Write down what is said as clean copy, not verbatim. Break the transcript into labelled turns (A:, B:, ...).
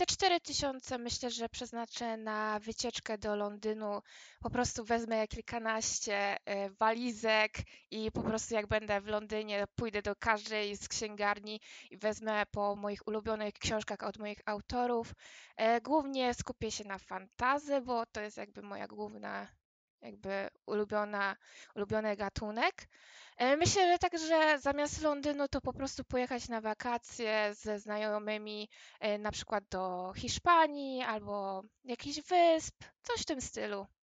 A: Te 4000 myślę, że przeznaczę na wycieczkę do Londynu. Po prostu wezmę kilkanaście walizek i po prostu jak będę w Londynie, pójdę do każdej z księgarni i wezmę po moich ulubionych książkach od moich autorów. Głównie skupię się na fantasy, bo to jest jakby moja główna, jakby ulubiony gatunek. Myślę, że także zamiast Londynu to po prostu pojechać na wakacje ze znajomymi, na przykład do Hiszpanii albo jakichś wysp, coś w tym stylu.